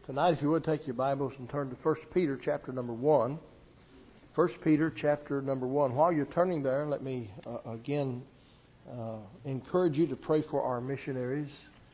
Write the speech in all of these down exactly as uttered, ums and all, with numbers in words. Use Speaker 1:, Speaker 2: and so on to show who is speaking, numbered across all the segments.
Speaker 1: Tonight, if you would, take your Bibles and turn to First Peter chapter number one. First Peter chapter number one. While you're turning there, let me uh, again uh, encourage you to pray for our missionaries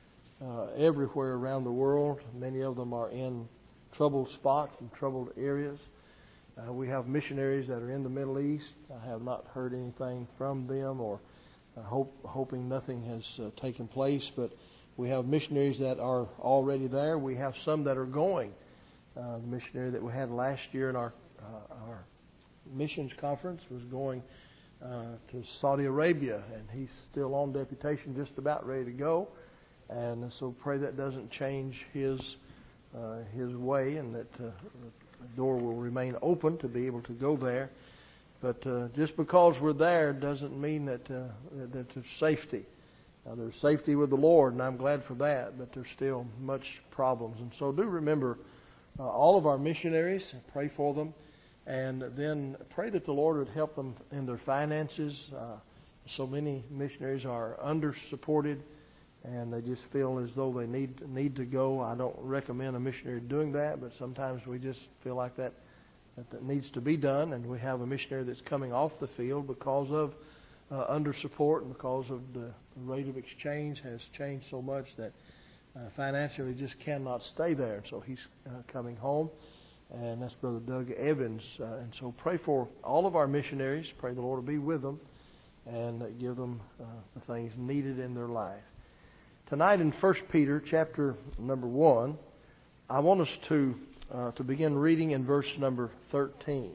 Speaker 1: uh, everywhere around the world. Many of them are in troubled spots and troubled areas. Uh, we have missionaries that are in the Middle East. I have not heard anything from them, or uh, hope, hoping nothing has uh, taken place, but we have missionaries that are already there. We have some that are going. Uh, the missionary that we had last year in our uh, our missions conference was going uh, to Saudi Arabia, and he's still on deputation, just about ready to go. And so pray that doesn't change his uh, his way, and that uh, the door will remain open to be able to go there. But uh, just because we're there doesn't mean that uh, that there's safety. Now, there's safety with the Lord, and I'm glad for that, but there's still much problems. And so do remember uh, all of our missionaries, pray for them, and then pray that the Lord would help them in their finances. Uh, so many missionaries are under-supported, and they just feel as though they need, need to go. I don't recommend a missionary doing that, but sometimes we just feel like that, that, that needs to be done, and we have a missionary that's coming off the field because of Uh, under support, and because of the rate of exchange has changed so much that uh, financially just cannot stay there. And so he's uh, coming home, and that's Brother Doug Evans. Uh, and so pray for all of our missionaries. Pray the Lord will be with them and uh, give them uh, the things needed in their life. Tonight in First Peter chapter number one, I want us to uh, to begin reading in verse number thirteen.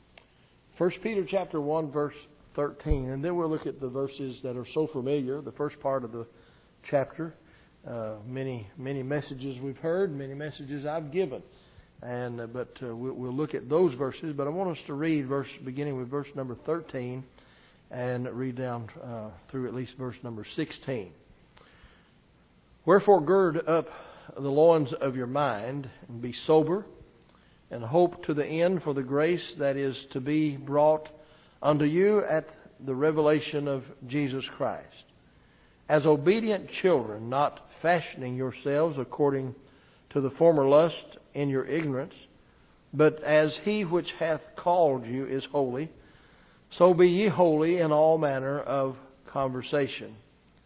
Speaker 1: First Peter chapter one, verse thirteen, and then we'll look at the verses that are so familiar. The first part of the chapter, uh, many many messages we've heard, many messages I've given, and uh, but uh, we'll, we'll look at those verses. But I want us to read verse beginning with verse number thirteen, and read down uh, through at least verse number sixteen. Wherefore gird up the loins of your mind, and be sober, and hope to the end for the grace that is to be brought unto you at the revelation of Jesus Christ. As obedient children, not fashioning yourselves according to the former lust in your ignorance, but as he which hath called you is holy, so be ye holy in all manner of conversation.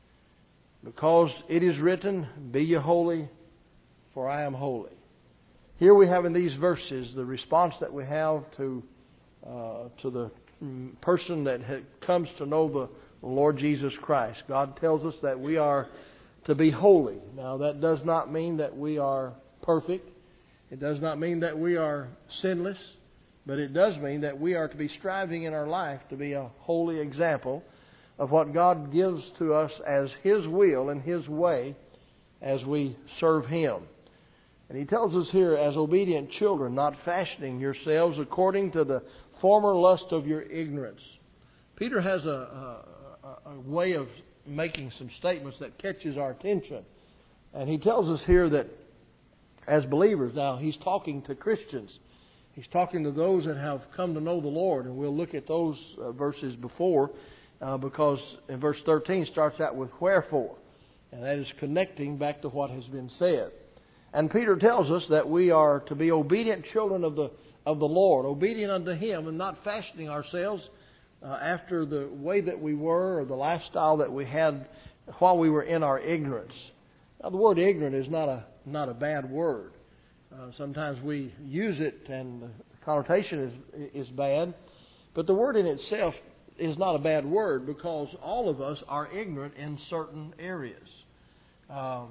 Speaker 1: Because it is written, Be ye holy, for I am holy. Here we have in these verses the response that we have to uh, to the person that comes to know the Lord Jesus Christ. God tells us that we are to be holy. Now, that does not mean that we are perfect. It does not mean that we are sinless. But it does mean that we are to be striving in our life to be a holy example of what God gives to us as His will and His way as we serve Him. And He tells us here, as obedient children, not fashioning yourselves according to the former lust of your ignorance. Peter has a, a, a way of making some statements that catches our attention. And he tells us here that as believers, now he's talking to Christians. He's talking to those that have come to know the Lord. And we'll look at those uh, verses before, uh, because in verse thirteen starts out with wherefore. And that is connecting back to what has been said. And Peter tells us that we are to be obedient children of the of the Lord, obedient unto Him, and not fashioning ourselves uh, after the way that we were or the lifestyle that we had while we were in our ignorance. Now, the word ignorant is not a not a bad word. Uh, sometimes we use it, and the connotation is is bad, but the word in itself is not a bad word, because all of us are ignorant in certain areas. Um,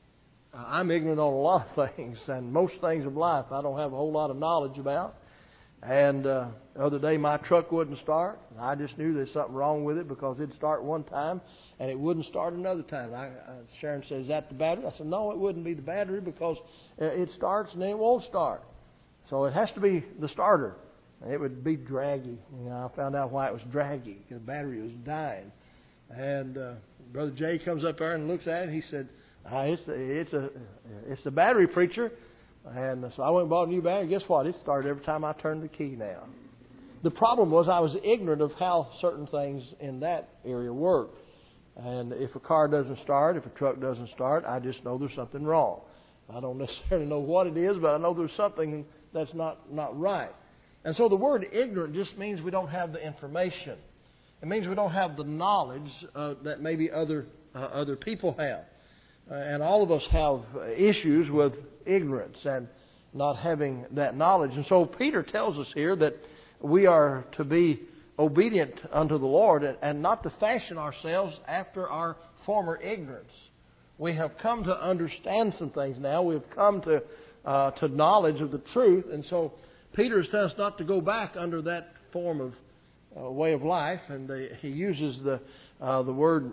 Speaker 1: I'm ignorant on a lot of things, and most things of life I don't have a whole lot of knowledge about. And uh, the other day my truck wouldn't start. I just knew there's something wrong with it, because it'd start one time and it wouldn't start another time. I, uh, Sharon said, "Is that the battery?" I said, "No, it wouldn't be the battery, because uh, it starts and then it won't start. So it has to be the starter." And it would be draggy. You know, I found out why it was draggy, because the battery was dying. And uh, Brother Jay comes up there and looks at it. And he said, Uh, it's a, it's a it's the battery, preacher. And so I went and bought a new battery. Guess what? It started every time I turned the key now. The problem was I was ignorant of how certain things in that area work. And if a car doesn't start, if a truck doesn't start, I just know there's something wrong. I don't necessarily know what it is, but I know there's something that's not, not right. And so the word ignorant just means we don't have the information. It means we don't have the knowledge uh, that maybe other uh, other people have. Uh, and all of us have issues with ignorance and not having that knowledge. And so Peter tells us here that we are to be obedient unto the Lord and not to fashion ourselves after our former ignorance. We have come to understand some things now. We've come to uh, to knowledge of the truth. And so Peter is telling us not to go back under that form of uh, way of life. And the, he uses the uh, the word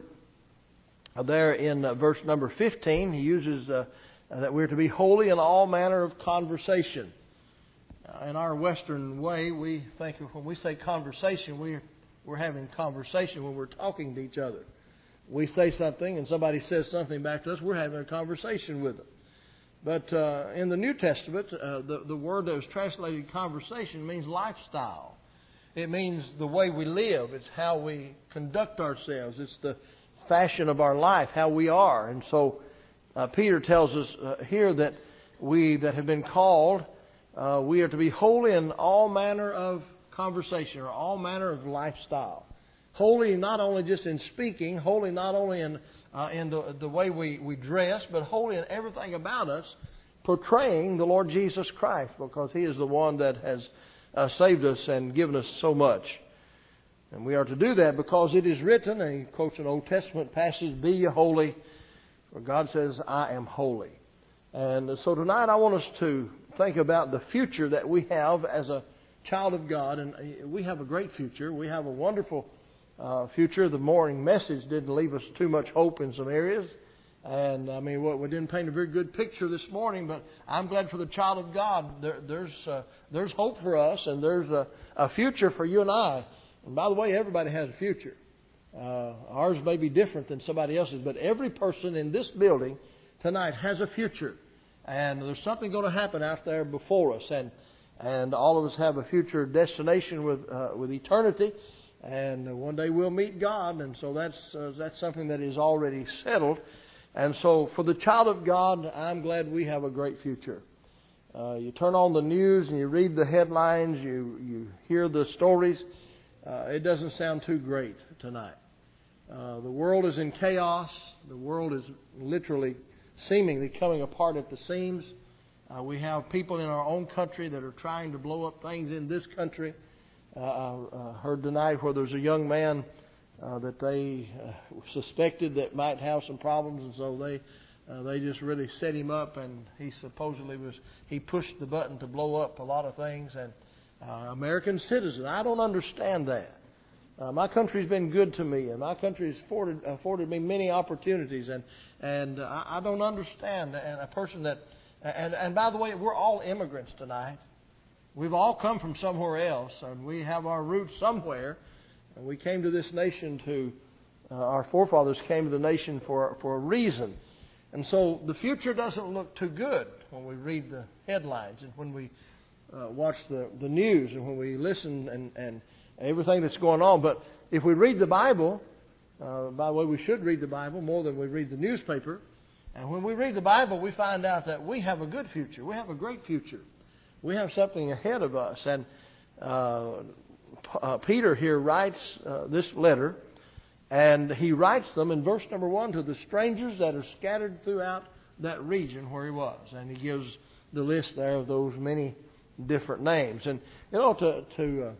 Speaker 1: there in uh, verse number fifteen. He uses uh, that we're to be holy in all manner of conversation. Uh, in our Western way, we think of when we say conversation, we we're having conversation when we're talking to each other. We say something and somebody says something back to us, we're having a conversation with them. But uh, in the New Testament, uh, the, the word that was translated conversation means lifestyle. It means the way we live. It's how we conduct ourselves. It's the fashion of our life, how we are. And so uh, Peter tells us uh, here that we that have been called, uh, we are to be holy in all manner of conversation or all manner of lifestyle. Holy not only just in speaking, holy not only in uh, in the the way we, we dress, but holy in everything about us, portraying the Lord Jesus Christ, because He is the one that has uh, saved us and given us so much. And we are to do that because it is written, and he quotes an Old Testament passage, "Be ye holy, for God says, I am holy." And so tonight I want us to think about the future that we have as a child of God. And we have a great future. We have a wonderful Uh, future. The morning message didn't leave us too much hope in some areas. And, I mean, what we didn't paint a very good picture this morning, but I'm glad for the child of God. There, there's uh, there's hope for us, and there's a, a future for you and I. And by the way, everybody has a future. Uh, ours may be different than somebody else's, but every person in this building tonight has a future. And there's something going to happen out there before us. And and all of us have a future destination with uh, with eternity. And one day we'll meet God, and so that's uh, that's something that is already settled. And so for the child of God, I'm glad we have a great future. Uh, you turn on the news and you read the headlines, you, you hear the stories. Uh, it doesn't sound too great tonight. Uh, the world is in chaos. The world is literally seemingly coming apart at the seams. Uh, we have people in our own country that are trying to blow up things in this country. Uh, I heard tonight where there's a young man uh, that they uh, suspected that might have some problems, and so they uh, they just really set him up, and he supposedly was he pushed the button to blow up a lot of things. And uh, American citizen, I don't understand that. Uh, my country's been good to me, and my country has afforded, afforded me many opportunities, and and I, I don't understand. And a person that and and by the way, we're all immigrants tonight. We've all come from somewhere else, and we have our roots somewhere. And we came to this nation to, uh, our forefathers came to the nation for for a reason. And so the future doesn't look too good when we read the headlines and when we uh, watch the, the news and when we listen and, and everything that's going on. But if we read the Bible, uh, by the way, we should read the Bible more than we read the newspaper. And when we read the Bible, we find out that we have a good future. We have a great future. We have something ahead of us. And uh, uh, Peter here writes uh, this letter, and he writes them in verse number one to the strangers that are scattered throughout that region where he was. And he gives the list there of those many different names. And, you know, to to, uh,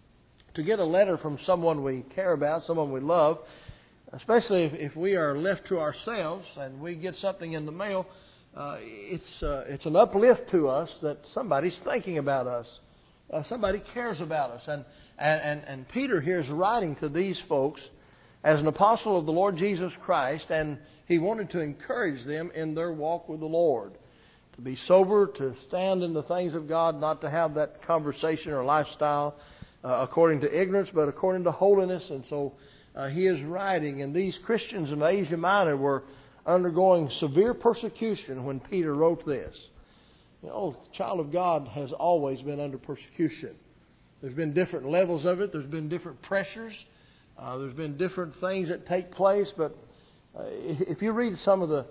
Speaker 1: to get a letter from someone we care about, someone we love, especially if, if we are left to ourselves and we get something in the mail, Uh, it's uh, it's an uplift to us that somebody's thinking about us. Uh, somebody cares about us. And, and, and, and Peter here is writing to these folks as an apostle of the Lord Jesus Christ, and he wanted to encourage them in their walk with the Lord. To be sober, to stand in the things of God, not to have that conversation or lifestyle uh, according to ignorance, but according to holiness. And so uh, he is writing, and these Christians in Asia Minor were undergoing severe persecution when Peter wrote this. You know, the child of God has always been under persecution. There's been different levels of it. There's been different pressures. Uh, there's been different things that take place. But uh, if you read some of the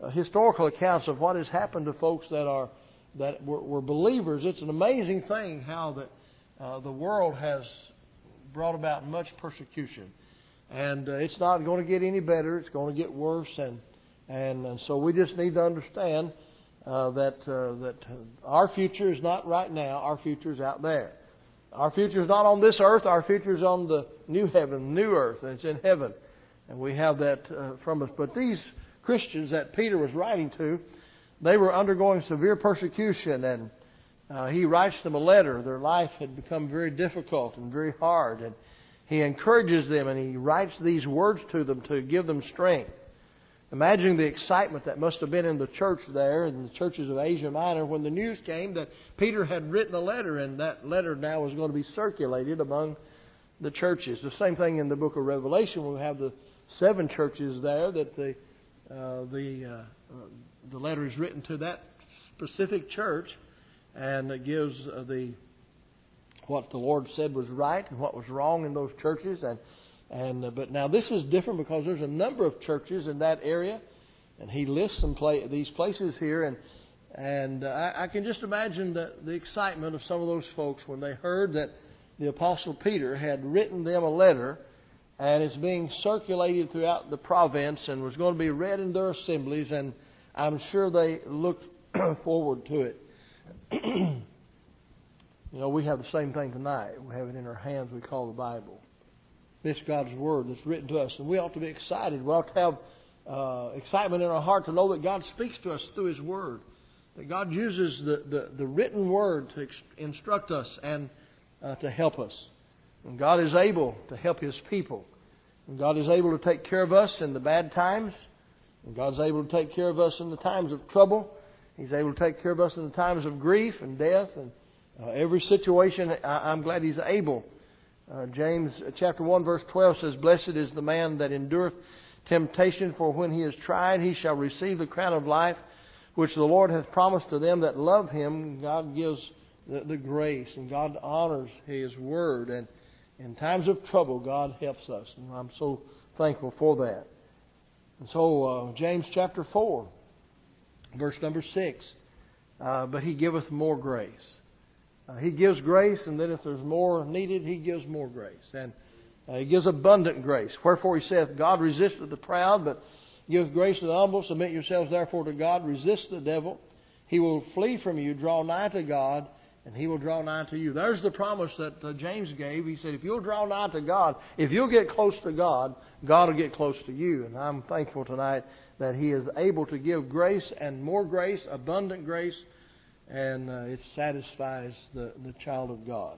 Speaker 1: uh, historical accounts of what has happened to folks that are that were, were believers. It's an amazing thing how that uh, the world has brought about much persecution, and uh, it's not going to get any better. It's going to get worse, and and, and so we just need to understand uh, that uh, that our future is not right now. Our future is out there. Our future is not on this earth. Our future is on the new heaven, new earth, and it's in heaven. And we have that uh, from us. But these Christians that Peter was writing to, they were undergoing severe persecution. And uh, he writes them a letter. Their life had become very difficult and very hard. And he encourages them and he writes these words to them to give them strength. Imagine the excitement that must have been in the church there, in the churches of Asia Minor, when the news came that Peter had written a letter, and that letter now was going to be circulated among the churches. The same thing in the book of Revelation. We have the seven churches there that the uh, the uh, uh, the letter is written to that specific church, and it gives uh, the what the Lord said was right and what was wrong in those churches. And And uh, but now this is different because there's a number of churches in that area, and he lists some pla- these places here, and and uh, I, I can just imagine the the excitement of some of those folks when they heard that the Apostle Peter had written them a letter, and it's being circulated throughout the province and was going to be read in their assemblies, and I'm sure they looked forward to it. You know, we have the same thing tonight. We have it in our hands. We call the Bible. This God's Word that's written to us. And we ought to be excited. We ought to have uh, excitement in our heart to know that God speaks to us through His Word. That God uses the, the, the written Word to ex- instruct us and uh, to help us. And God is able to help His people. And God is able to take care of us in the bad times. And God's able to take care of us in the times of trouble. He's able to take care of us in the times of grief and death. And uh, every situation, I, I'm glad He's able. Uh, James chapter one verse twelve says, "Blessed is the man that endureth temptation, for when he is tried, he shall receive the crown of life, which the Lord hath promised to them that love Him." God gives the, the grace, and God honors His Word. And in times of trouble, God helps us. And I'm so thankful for that. And so uh, James chapter four, verse number six, uh, "But He giveth more grace." Uh, he gives grace, and then if there's more needed, He gives more grace. And uh, He gives abundant grace. "Wherefore He saith, God resisteth the proud, but giveth grace to the humble. Submit yourselves therefore to God. Resist the devil. He will flee from you. Draw nigh to God, and He will draw nigh to you." There's the promise that uh, James gave. He said, if you'll draw nigh to God, if you'll get close to God, God will get close to you. And I'm thankful tonight that He is able to give grace and more grace, abundant grace, and uh, it satisfies the, the child of God.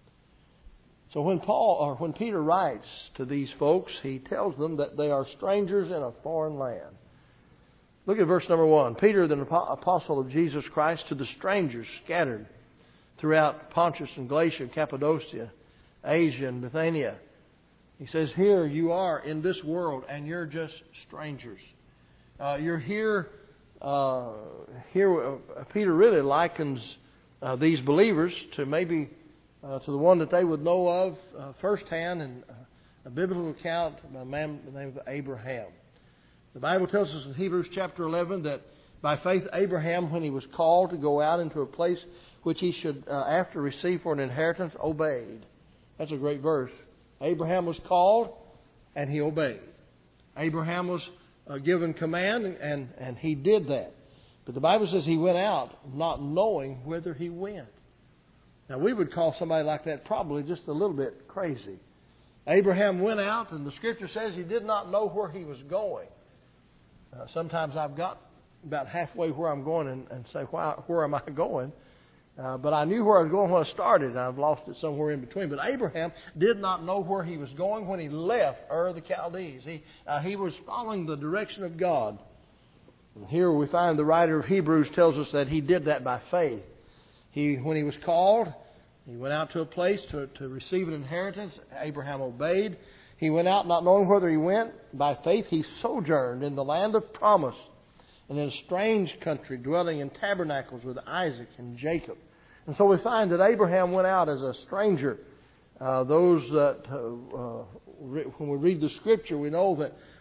Speaker 1: So when Paul or when Peter writes to these folks, he tells them that they are strangers in a foreign land. Look at verse number one. "Peter, the apostle of Jesus Christ, to the strangers scattered throughout Pontus and Galatia, Cappadocia, Asia, and Bithynia." He says, here you are in this world, and you're just strangers. Uh, you're here. Uh, here, uh, Peter really likens uh, these believers to maybe uh, to the one that they would know of uh, firsthand in uh, a biblical account, a man by the name of Abraham. The Bible tells us in Hebrews chapter eleven that by faith Abraham, when he was called to go out into a place which he should uh, after receive for an inheritance, obeyed. That's a great verse. Abraham was called and he obeyed. Abraham was Uh, given command, and, and he did that. But the Bible says he went out not knowing whither he went. Now, we would call somebody like that probably just a little bit crazy. Abraham went out, and the Scripture says he did not know where he was going. Uh, sometimes I've got about halfway where I'm going and, and say, Why, where am I going? Uh, but I knew where I was going when I started, and I've lost it somewhere in between. But Abraham did not know where he was going when he left Ur of the Chaldees. He, uh, he was following the direction of God. And here we find the writer of Hebrews tells us that he did that by faith. He, when he was called, he went out to a place to, to receive an inheritance. Abraham obeyed. He went out not knowing whither he went. By faith he sojourned in the land of promise, and in a strange country, dwelling in tabernacles with Isaac and Jacob. And so we find that Abraham went out as a stranger. Uh, those that, uh, uh, re- when we read the Scripture, we know that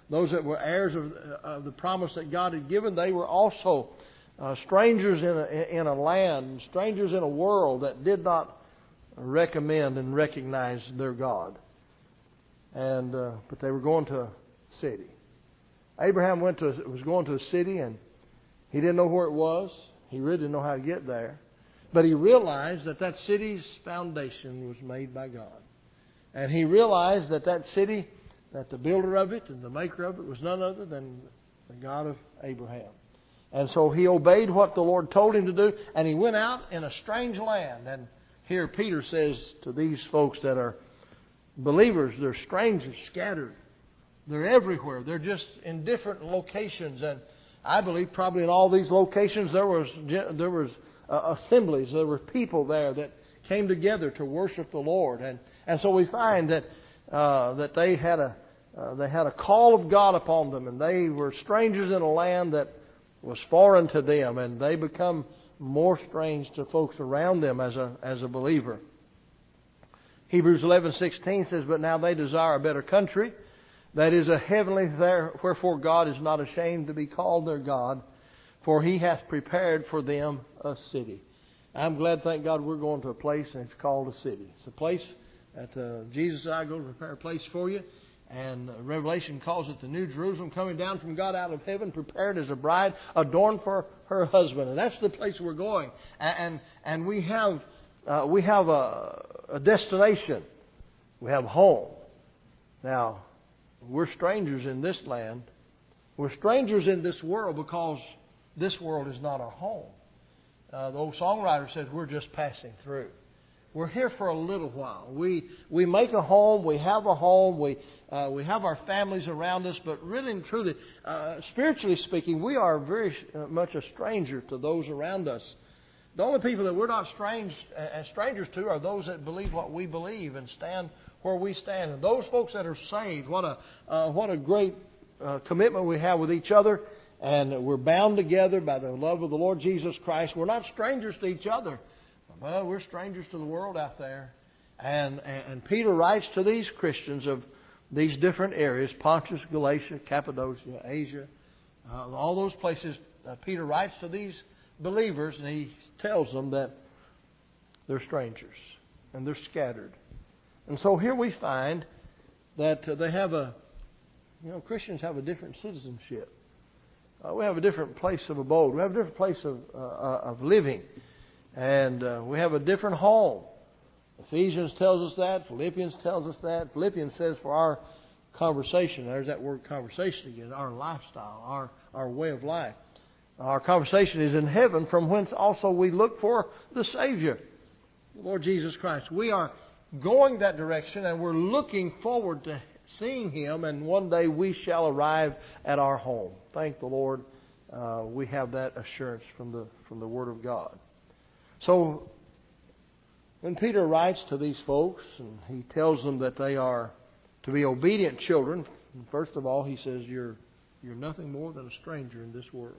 Speaker 1: those that were heirs of, of the promise that God had given, they were also uh, strangers in a, in a land, strangers in a world that did not recommend and recognize their God. And uh, but they were going to a city. Abraham went to was going to a city, and he didn't know where it was. He really didn't know how to get there. But he realized that that city's foundation was made by God. And he realized that that city, that the builder of it and the maker of it was none other than the God of Abraham. And so he obeyed what the Lord told him to do, and he went out in a strange land. And here Peter says to these folks that are believers, they're strangers, scattered. They're everywhere. They're just in different locations. And I believe probably in all these locations there was there was uh, assemblies. There were people there that came together to worship the Lord. And and so we find that uh, that they had a uh, they had a call of God upon them, and they were strangers in a land that was foreign to them, and they become more strange to folks around them as a as a believer. Hebrews eleven sixteen says, "But now they desire a better country, that is a heavenly there. Wherefore God is not ashamed to be called their God, for He hath prepared for them a city." I'm glad, thank God, we're going to a place, and it's called a city. It's a place that uh, Jesus and I go to prepare a place for you. And Revelation calls it the New Jerusalem, coming down from God out of heaven, prepared as a bride, adorned for her husband. And that's the place we're going. And and, and we have uh, we have a, a destination. We have home. Now, we're strangers in this land. We're strangers in this world because this world is not our home. Uh, the old songwriter says we're just passing through. We're here for a little while. We we make a home. We have a home. We uh, we have our families around us. But really and truly, uh, spiritually speaking, we are very much a stranger to those around us. The only people that we're not strange as strangers to are those that believe what we believe and stand where we stand. And those folks that are saved, what a uh, what a great uh, commitment we have with each other. And we're bound together by the love of the Lord Jesus Christ. We're not strangers to each other. Well, we're strangers to the world out there. And, and, and Peter writes to these Christians of these different areas, Pontus, Galatia, Cappadocia, Asia, uh, all those places. Uh, Peter writes to these believers, and he tells them that they're strangers and they're scattered. And so here we find that uh, they have a, you know, Christians have a different citizenship. Uh, we have a different place of abode. We have a different place of, uh, of living. And uh, we have a different home. Ephesians tells us that. Philippians tells us that. Philippians says for our conversation, there's that word conversation again, our lifestyle, our, our way of life. Our conversation is in heaven, from whence also we look for the Savior, the Lord Jesus Christ. We are going that direction, and we're looking forward to seeing Him, and one day we shall arrive at our home. Thank the Lord. Uh, we have that assurance from the from the Word of God. So, when Peter writes to these folks, and he tells them that they are to be obedient children, first of all, he says, you're you're nothing more than a stranger in this world.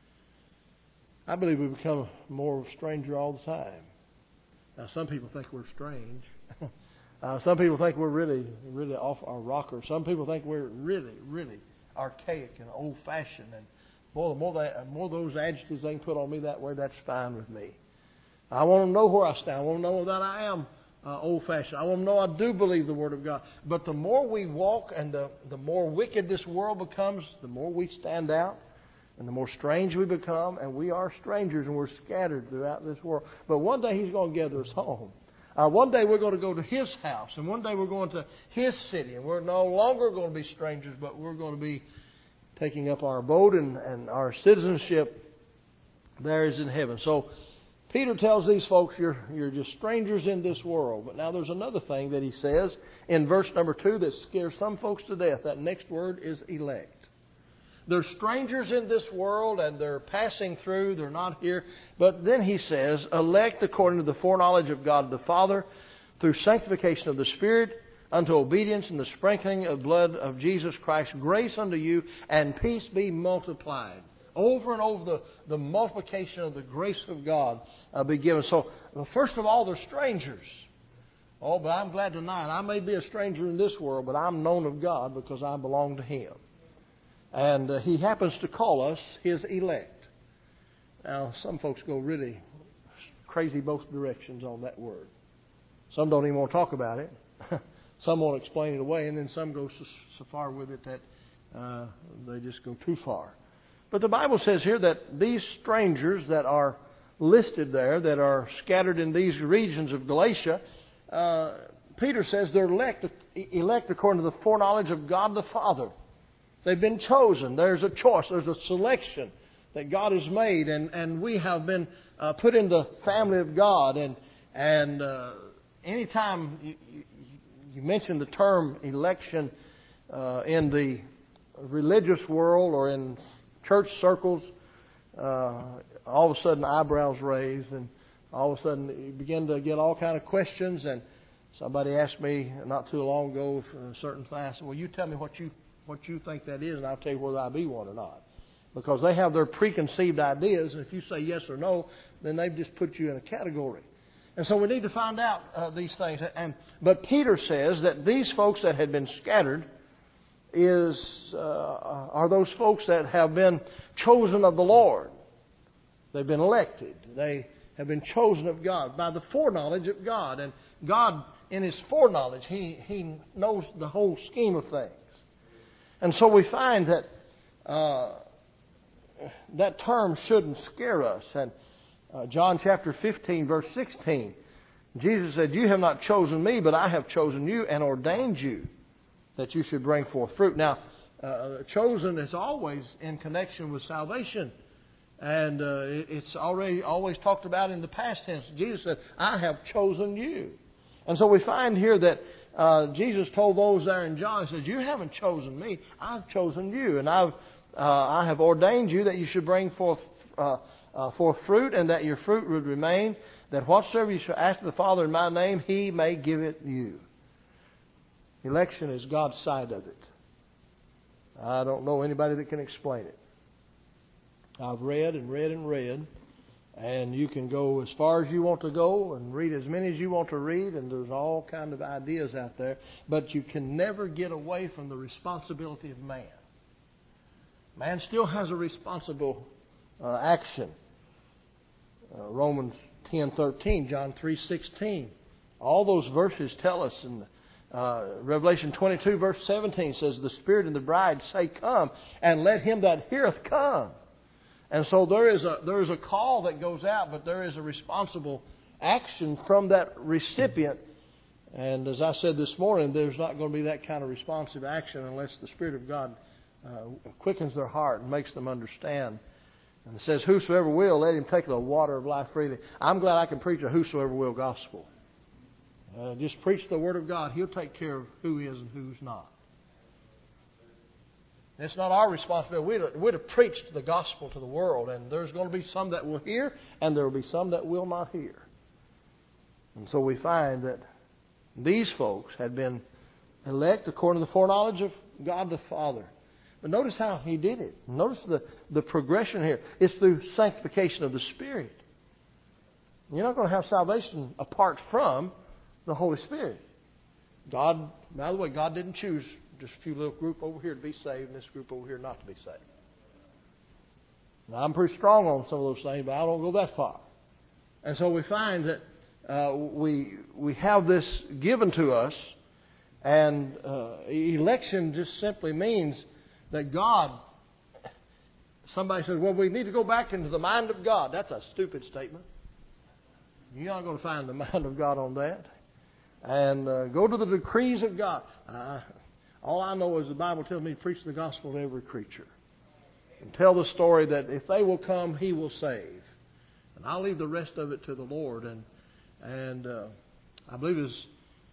Speaker 1: I believe we become more of a stranger all the time. Now, some people think we're strange. uh, some people think we're really, really off our rocker. Some people think we're really, really archaic and old-fashioned. And boy, the more, that, more of those adjectives they can put on me that way, that's fine with me. I want to know where I stand. I want to know that I am uh, old-fashioned. I want to know I do believe the Word of God. But the more we walk and the, the more wicked this world becomes, the more we stand out and the more strange we become. And we are strangers and we're scattered throughout this world. But one day He's going to gather us home. Uh, one day we're going to go to His house. And one day we're going to His city. And we're no longer going to be strangers, but we're going to be taking up our abode, and, and our citizenship there is in heaven. So Peter tells these folks, you're, you're just strangers in this world. But now there's another thing that he says in verse number two that scares some folks to death. That next word is elect. They're strangers in this world and they're passing through. They're not here. But then he says, elect according to the foreknowledge of God the Father, through sanctification of the Spirit, unto obedience and the sprinkling of blood of Jesus Christ, grace unto you and peace be multiplied. Over and over, the, the multiplication of the grace of God uh, be given. So, well, first of all, they're strangers. Oh, but I'm glad tonight, I may be a stranger in this world, but I'm known of God because I belong to Him. And uh, He happens to call us His elect. Now, some folks go really crazy both directions on that word. Some don't even want to talk about it. Some want to explain it away, and then some go so, so far with it that uh, they just go too far. But the Bible says here that these strangers that are listed there, that are scattered in these regions of Galatia, uh, Peter says they're elect, elect according to the foreknowledge of God the Father. They've been chosen. There's a choice. There's a selection that God has made, and, and we have been uh, put in the family of God. And and uh, anytime you, you, you mention the term election uh, in the religious world or in church circles, uh, all of a sudden eyebrows raised, and all of a sudden you begin to get all kind of questions. And somebody asked me not too long ago for a certain thing. I said, "Well, you tell me what you what you think that is, and I'll tell you whether I be one or not." Because they have their preconceived ideas, and if you say yes or no, then they've just put you in a category. And so we need to find out uh, these things. And but Peter says that these folks that had been scattered is uh, are those folks that have been chosen of the Lord. They've been elected. They have been chosen of God by the foreknowledge of God. And God, in His foreknowledge, He He knows the whole scheme of things. And so we find that uh, that term shouldn't scare us. And uh, John chapter fifteen, verse sixteen, Jesus said, "You have not chosen me, but I have chosen you and ordained you that you should bring forth fruit." Now, uh, chosen is always in connection with salvation. And uh, it's already always talked about in the past tense. Jesus said, "I have chosen you." And so we find here that uh, Jesus told those there in John, He says, "You haven't chosen me, I've chosen you. And I've uh, I have ordained you that you should bring forth uh, uh, forth fruit, and that your fruit would remain, that whatsoever you shall ask of the Father in my name, He may give it you." Election is God's side of it. I don't know anybody that can explain it. I've read and read and read, and you can go as far as you want to go and read as many as you want to read, and there's all kinds of ideas out there, but you can never get away from the responsibility of man. Man still has a responsible uh, action. Uh, Romans ten thirteen, John three sixteen, all those verses tell us. In uh, Revelation twenty-two verse seventeen says, "The Spirit and the bride say, Come, and let him that heareth come." And so there is a there is a call that goes out, but there is a responsible action from that recipient. And as I said this morning, there's not going to be that kind of responsive action unless the Spirit of God uh, quickens their heart and makes them understand. And it says, "Whosoever will, let him take the water of life freely." I'm glad I can preach a whosoever will gospel. Uh, just preach the Word of God. He'll take care of who is and who's not. It's not our responsibility. We're to, we're to preach the gospel to the world, and there's going to be some that will hear, and there will be some that will not hear. And so we find that these folks had been elect according to the foreknowledge of God the Father. But notice how He did it. Notice the, the progression here. It's through sanctification of the Spirit. You're not going to have salvation apart from the Holy Spirit. God, by the way, God didn't choose just a few little group over here to be saved and this group over here not to be saved. Now, I'm pretty strong on some of those things, but I don't go that far. And so we find that uh, we we have this given to us, and uh, election just simply means that God. Somebody says, "Well, we need to go back into the mind of God." That's a stupid statement. You're not going to find the mind of God on that. And uh, go to the decrees of God. Uh, all I know is the Bible tells me to preach the gospel to every creature. And tell the story that if they will come, He will save. And I'll leave the rest of it to the Lord. And and uh, I believe it was,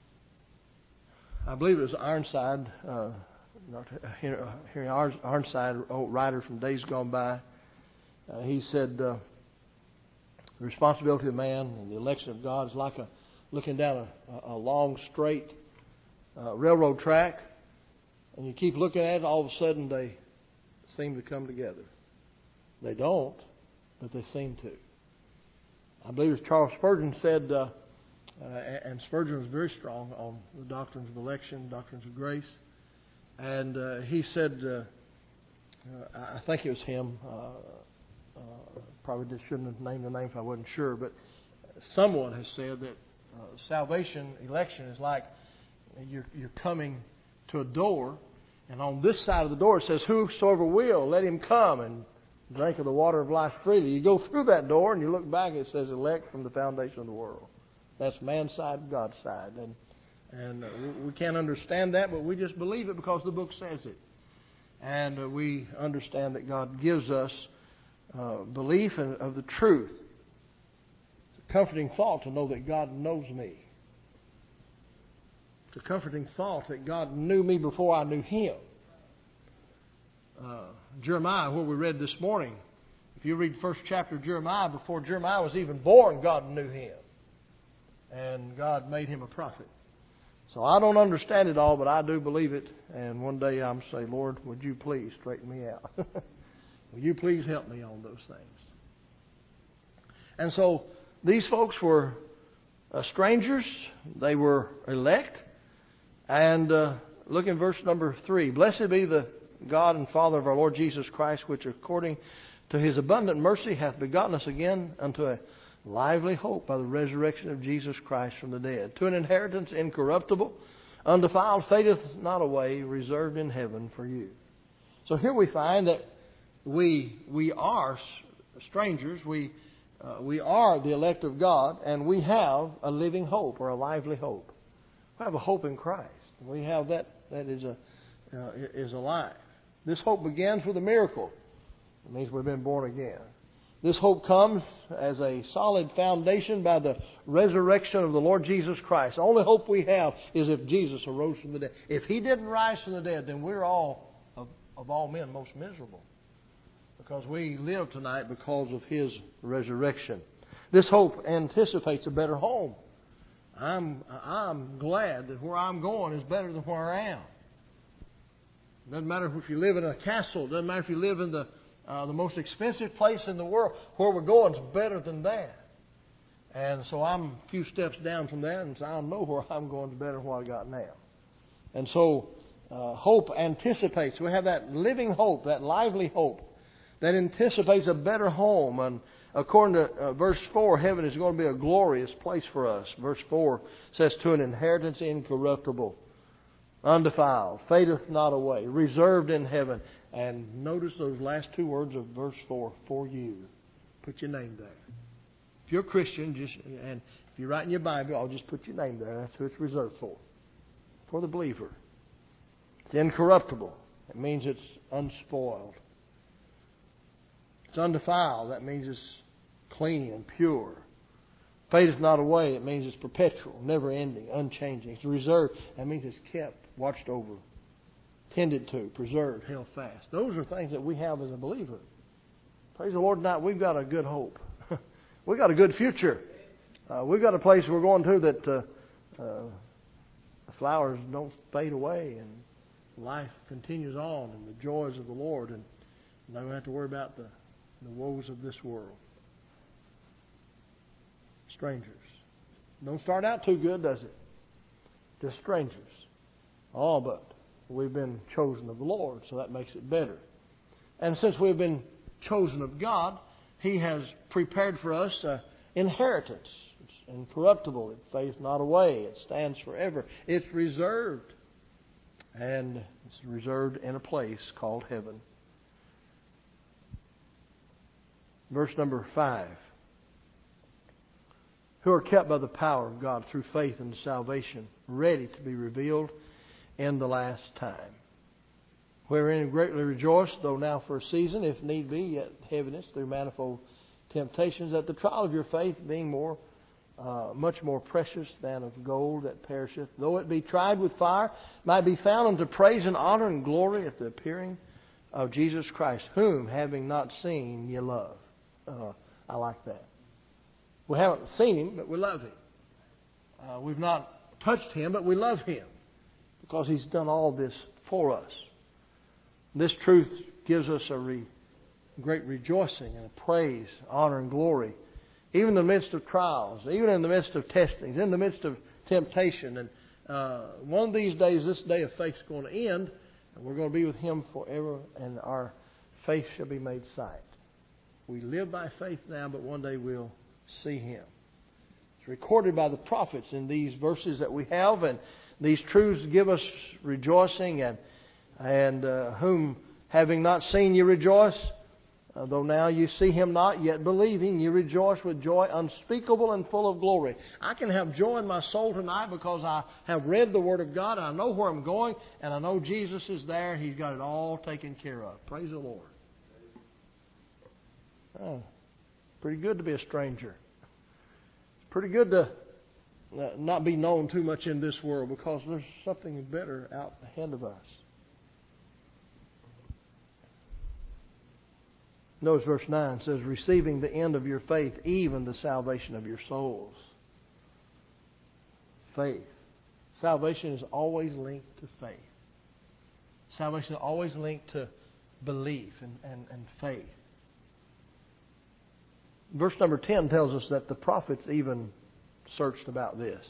Speaker 1: I believe it was Ironside, uh, Henry Ironside, old writer from days gone by. Uh, he said, uh, "The responsibility of man and the election of God is like a looking down a, a long, straight uh, railroad track, and you keep looking at it, all of a sudden they seem to come together. They don't, but they seem to." I believe as Charles Spurgeon said, uh, uh, and Spurgeon was very strong on the doctrines of election, doctrines of grace, and uh, he said, uh, uh, I think it was him. Uh, uh, probably just shouldn't have named the name if I wasn't sure, but someone has said that uh, salvation, election is like you're, you're coming to a door, and on this side of the door it says, "Whosoever will, let him come and drink of the water of life freely." You go through that door and you look back, it says, "Elect from the foundation of the world." That's man's side and God's side. And and uh, we, we can't understand that, but we just believe it because the book says it. And uh, we understand that God gives us uh, belief in, of the truth. It's a comforting thought to know that God knows me. It's a comforting thought that God knew me before I knew Him. Uh, Jeremiah, where we read this morning, if you read the first chapter of Jeremiah, before Jeremiah was even born, God knew him. And God made him a prophet. So I don't understand it all, but I do believe it. And one day I'm say, "Lord, would you please straighten me out? Will you please help me on those things?" And so these folks were uh, strangers. They were elect. And uh, look in verse number three. "Blessed be the God and Father of our Lord Jesus Christ, which according to His abundant mercy hath begotten us again unto a lively hope by the resurrection of Jesus Christ from the dead, to an inheritance incorruptible, undefiled, fadeth not away, reserved in heaven for you." So here we find that we we are strangers. We uh, we are the elect of God, and we have a living hope or a lively hope. We have a hope in Christ. We have that that is a uh, is alive. This hope begins with a miracle. It means we've been born again. This hope comes as a solid foundation by the resurrection of the Lord Jesus Christ. The only hope we have is if Jesus arose from the dead. If He didn't rise from the dead, then we're all, of, of all men, most miserable. Because we live tonight because of His resurrection. This hope anticipates a better home. I'm, I'm glad that where I'm going is better than where I am. It doesn't matter if you live in a castle. It doesn't matter if you live in the Uh, the most expensive place in the world. Where we're going is better than that. And so I'm a few steps down from that, and so I know where I'm going is better than what I got now. And so uh, hope anticipates. We have that living hope, that lively hope that anticipates a better home. And according to uh, verse four, heaven is going to be a glorious place for us. Verse four says, "To an inheritance incorruptible, undefiled, fadeth not away, reserved in heaven." And notice those last two words of verse four, "for you." Put your name there. If you're a Christian, just and if you're writing your Bible, I'll just put your name there. That's who it's reserved for. For the believer. It's incorruptible. It means it's unspoiled. It's undefiled. That means it's clean and pure. Fadeth not away. It means it's perpetual, never ending, unchanging. It's reserved. That means it's kept, watched over, tended to, preserved, held fast. Those are things that we have as a believer. Praise the Lord tonight. We've got a good hope. We've got a good future. Uh, we've got a place we're going to that uh, uh, the flowers don't fade away and life continues on and the joys of the Lord, and we don't have to worry about the, the woes of this world. Strangers. Don't start out too good, does it? Just strangers. Oh, but we've been chosen of the Lord, so that makes it better. And since we've been chosen of God, He has prepared for us an inheritance. It's incorruptible. It fades not away. It stands forever. It's reserved. And it's reserved in a place called heaven. Verse number five. "Who are kept by the power of God through faith and salvation, ready to be revealed in the last time. Wherein greatly rejoice, though now for a season, if need be, yet heaviness through manifold temptations, that the trial of your faith, being more, uh, much more precious than of gold that perisheth, though it be tried with fire, might be found unto praise and honor and glory at the appearing of Jesus Christ, whom, having not seen, ye love." Uh, I like that. We haven't seen Him, but we love Him. Uh, we've not touched Him, but we love Him because He's done all this for us. This truth gives us a re- great rejoicing and a praise, honor, and glory, even in the midst of trials, even in the midst of testings, in the midst of temptation. And uh, one of these days, this day of faith is going to end, and we're going to be with Him forever, and our faith shall be made sight. We live by faith now, but one day we'll see Him. It's recorded by the prophets in these verses that we have, and these truths give us rejoicing, and and uh, whom having not seen you rejoice, uh, though now you see Him not, yet believing you rejoice with joy unspeakable and full of glory. I can have joy in my soul tonight because I have read the Word of God, and I know where I'm going, and I know Jesus is there, and He's got it all taken care of. Praise the Lord. Oh, pretty good to be a stranger. Pretty good to not be known too much in this world because there's something better out ahead of us. Notice verse nine says, receiving the end of your faith, even the salvation of your souls. Faith. Salvation is always linked to faith. Salvation is always linked to belief and, and, and faith. Verse number ten tells us that the prophets even searched about this.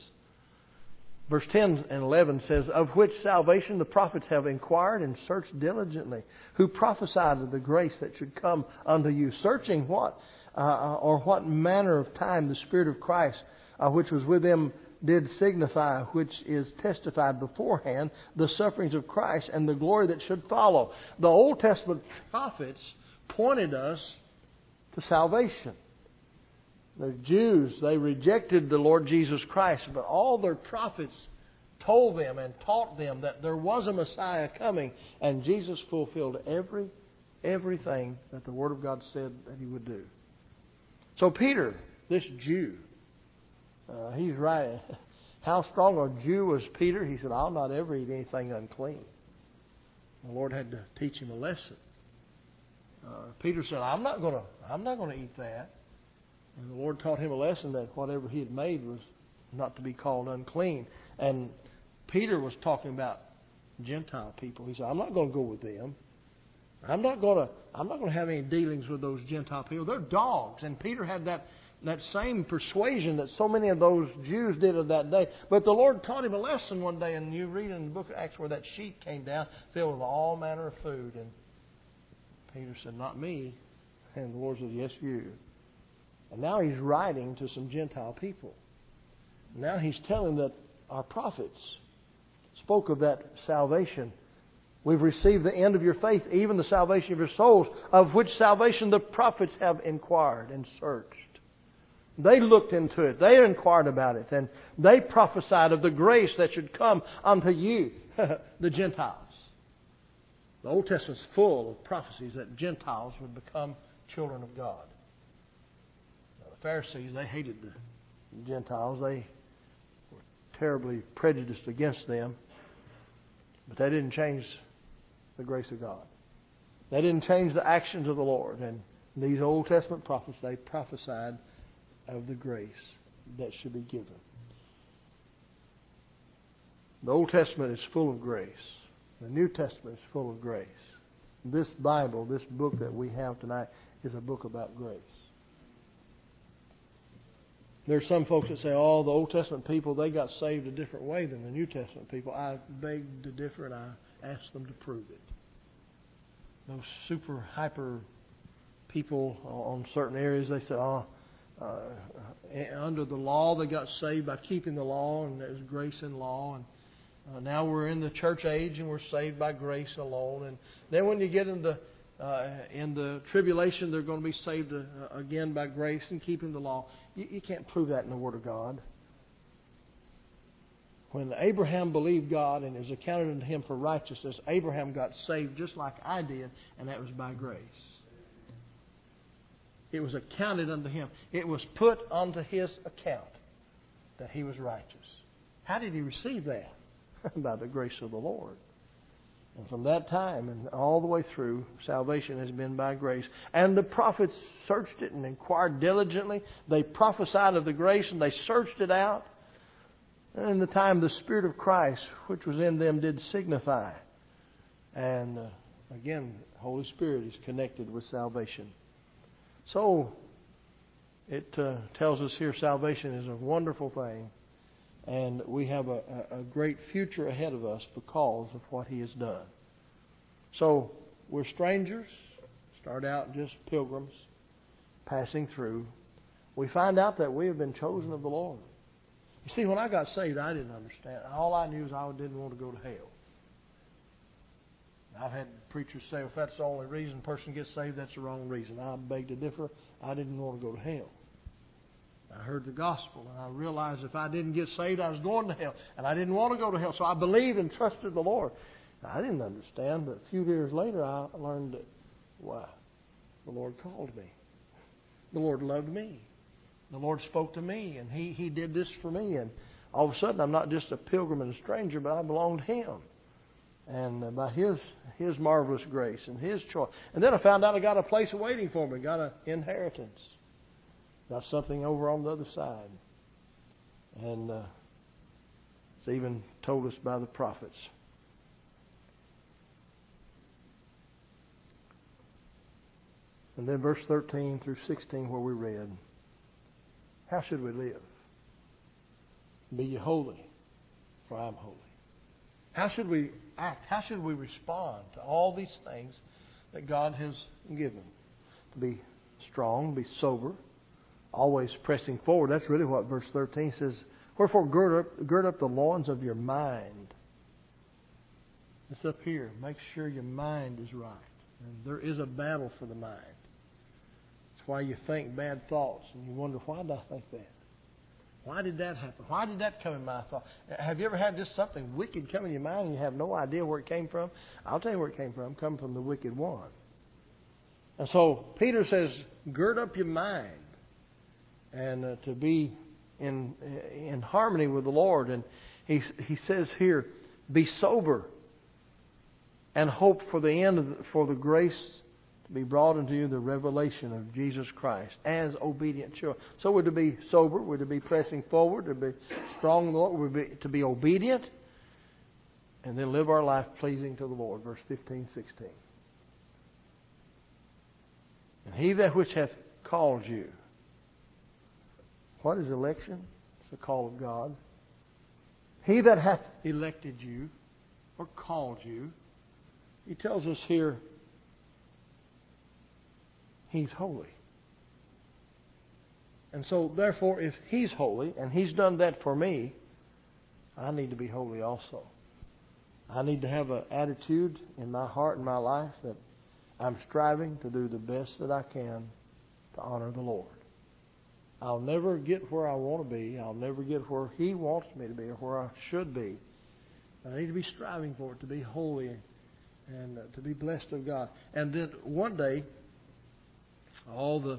Speaker 1: Verse ten and eleven says, of which salvation the prophets have inquired and searched diligently, who prophesied of the grace that should come unto you, searching what uh, or what manner of time the Spirit of Christ, uh, which was with them, did signify, which is testified beforehand, the sufferings of Christ and the glory that should follow. The Old Testament prophets pointed us to salvation. The Jews, they rejected the Lord Jesus Christ, but all their prophets told them and taught them that there was a Messiah coming, and Jesus fulfilled every everything that the Word of God said that He would do. So Peter, this Jew, uh, he's right. How strong a Jew was Peter? He said, I'll not ever eat anything unclean. The Lord had to teach him a lesson. Uh, Peter said, I'm not going to I'm not going to eat that. And the Lord taught him a lesson that whatever he had made was not to be called unclean. And Peter was talking about Gentile people. He said, I'm not going to go with them. I'm not going to I'm not going to have any dealings with those Gentile people. They're dogs. And Peter had that, that same persuasion that so many of those Jews did of that day. But the Lord taught him a lesson one day, and you read in the book of Acts where that sheet came down filled with all manner of food. And Peter said, not me. And the Lord said, yes, you. And now he's writing to some Gentile people. Now he's telling that our prophets spoke of that salvation. We've received the end of your faith, even the salvation of your souls, of which salvation the prophets have inquired and searched. They looked into it. They inquired about it. And they prophesied of the grace that should come unto you, the Gentiles. The Old Testament's full of prophecies that Gentiles would become children of God. Pharisees, they hated the Gentiles. They were terribly prejudiced against them. But they didn't change the grace of God. They didn't change the actions of the Lord. And these Old Testament prophets, they prophesied of the grace that should be given. The Old Testament is full of grace. The New Testament is full of grace. This Bible, this book that we have tonight, is a book about grace. There's some folks that say, oh, the Old Testament people, they got saved a different way than the New Testament people. I beg to differ, and I ask them to prove it. Those super, hyper people on certain areas, they say, oh, uh, under the law, they got saved by keeping the law, and there's grace in law. And uh, now we're in the church age, and we're saved by grace alone. And then when you get into Uh, in the tribulation, they're going to be saved uh, again by grace and keeping the law. You, you can't prove that in the Word of God. When Abraham believed God and it was accounted unto him for righteousness, Abraham got saved just like I did, and that was by grace. It was accounted unto him. It was put unto his account that he was righteous. How did he receive that? By the grace of the Lord. And from that time and all the way through, salvation has been by grace. And the prophets searched it and inquired diligently. They prophesied of the grace and they searched it out. And in the time the Spirit of Christ, which was in them, did signify. And uh, again, Holy Spirit is connected with salvation. So, it uh, tells us here salvation is a wonderful thing. And we have a, a great future ahead of us because of what He has done. So, we're strangers. start out just pilgrims passing through, we find out that we have been chosen of the Lord. You see, when I got saved, I didn't understand. All I knew is I didn't want to go to hell. I've had preachers say, if that's the only reason a person gets saved, that's the wrong reason. I beg to differ. I didn't want to go to hell. I heard the gospel, and I realized if I didn't get saved, I was going to hell. And I didn't want to go to hell, so I believed and trusted the Lord. I didn't understand, but a few years later, I learned that, wow, the Lord called me. The Lord loved me. The Lord spoke to me, and He, he did this for me. And all of a sudden, I'm not just a pilgrim and a stranger, but I belong to Him. And by His His marvelous grace and His choice. And then I found out I got a place waiting for me, got an inheritance. Got something over on the other side. And uh, it's even told us by the prophets. And then verse thirteen through sixteen where we read, how should we live? Be ye holy, for I am holy. How should we act? How should we respond to all these things that God has given? To be strong, be sober, always pressing forward. That's really what verse thirteen says. Wherefore gird up, gird up the loins of your mind. It's up here. Make sure your mind is right. And there is a battle for the mind. It's why you think bad thoughts and you wonder, why did I think that? Why did that happen? Why did that come in my thought? Have you ever had just something wicked come in your mind and you have no idea where it came from? I'll tell you where it came from. It came from the wicked one. And so Peter says, gird up your mind and uh, to be in in harmony with the Lord. And he he says here, be sober and hope for the end of the, for the grace to be brought into you, the revelation of Jesus Christ as obedient children. So we're to be sober, we're to be pressing forward, to be strong in the Lord, we're to be, to be obedient, and then live our life pleasing to the Lord. Verse fifteen, sixteen. And he that which hath called you. What is election? It's the call of God. He that hath elected you or called you, he tells us here, He's holy. And so, therefore, if He's holy, and He's done that for me, I need to be holy also. I need to have an attitude in my heart and my life that I'm striving to do the best that I can to honor the Lord. I'll never get where I want to be. I'll never get where He wants me to be or where I should be. I need to be striving for it, to be holy and uh, to be blessed of God. And then one day, all the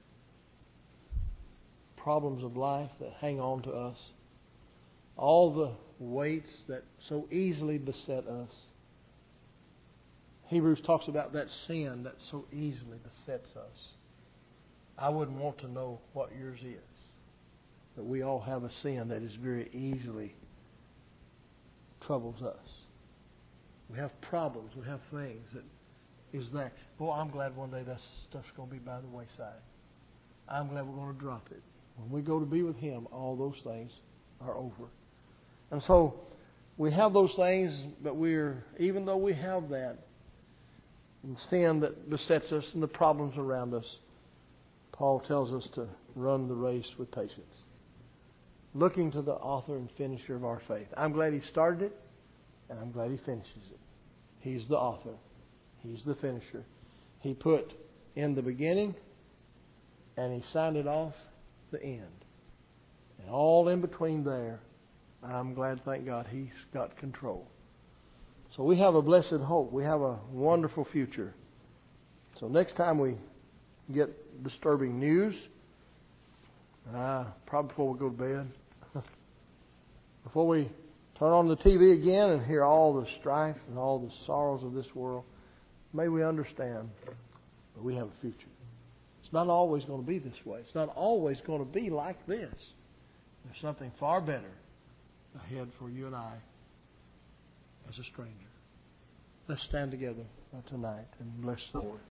Speaker 1: problems of life that hang on to us, all the weights that so easily beset us. Hebrews talks about that sin that so easily besets us. I wouldn't want to know what yours is. But we all have a sin that is very easily troubles us. We have problems. We have things that is there. Boy, I'm glad one day that stuff's going to be by the wayside. I'm glad we're going to drop it. When we go to be with Him, all those things are over. And so we have those things, but we're, even though we have that, and sin that besets us and the problems around us, Paul tells us to run the race with patience, looking to the author and finisher of our faith. I'm glad he started it, and I'm glad he finishes it. He's the author. He's the finisher. He put in the beginning, and he signed it off the end. And all in between there, I'm glad, thank God, He's got control. So we have a blessed hope. We have a wonderful future. So next time we get disturbing news, uh, probably before we go to bed, before we turn on the T V again and hear all the strife and all the sorrows of this world, may we understand that we have a future. It's not always going to be this way. It's not always going to be like this. There's something far better ahead for you and I as a stranger. Let's stand together tonight and bless the Lord.